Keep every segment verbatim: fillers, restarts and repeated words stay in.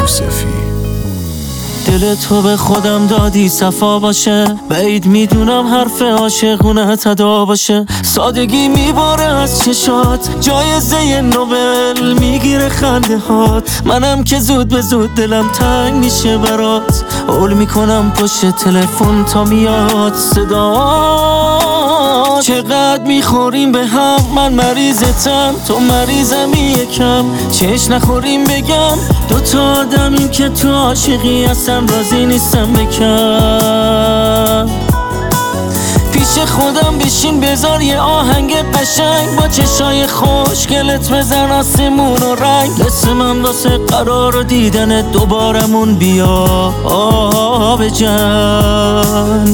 یوسفی. دل تو به خودم دادی صفا باشه، بعید میدونم حرف عاشقونه تدا باشه. سادگی میباره از چشات، جایزه نوبل میگیره خنده هات. منم که زود به زود دلم تنگ میشه برات، اول میکنم پشت تلفن تا میاد صدا. چقدر میخوریم به هم، من مریضتم تو مریضمی یکم. چش نخوریم بگم دوتا آدمیم که تو عاشقی هستم، راضی نیستم بکن. پیش خودم بشین بذار یه آهنگ قشنگ، با چشای خوشگلت بزن آسمون و رنگ. دست من واسه قرار دیدن دوبارمون بیا آب جنگ.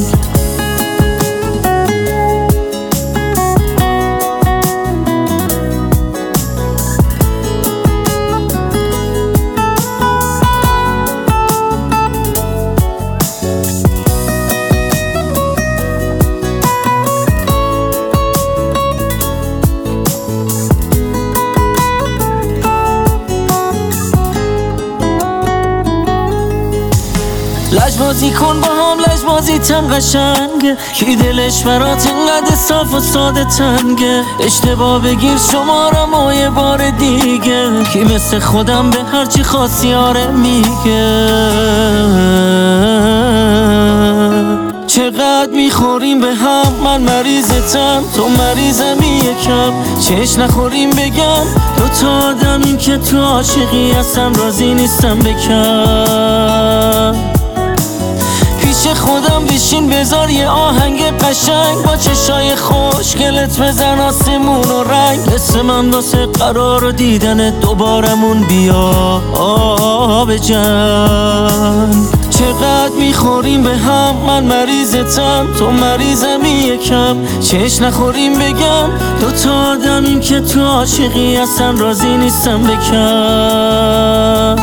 لجبازی کن با هم، لجبازی تم قشنگه. کی دلش برات اینقدر صاف و ساده تنگه؟ اشتباه بگیر شمارم و یه بار دیگه. کی مثل خودم به هرچی خاصی آره میگه. چقدر میخوریم به هم، من مریضتم تو مریضمی یکم. چش نخوریم بگم دوتا آدمیم که تو عاشقی هستم، راضی نیستم بکن. خودم بشین بذار یه آهنگ قشنگ، با چشای خوشگلت بزن آسمون و رنگ. دست من واسه قرار دیدن دوبارمون بیا آب جنگ. چقدر میخوریم به هم، من مریضتم تو مریضمی یکم. چش نخوریم بگم دوتا آدمیم که تو عاشقی هستن، راضی نیستم بکن.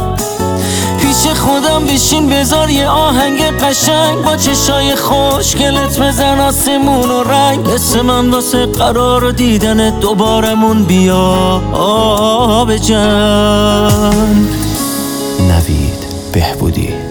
خودم بشین بذار یه آهنگ قشنگ، با چشای خوشگلت بزن آسمون و رنگ. دست من واسه قرار دیدن دوبارمون بیا آب جنگ. نوید بهبودی.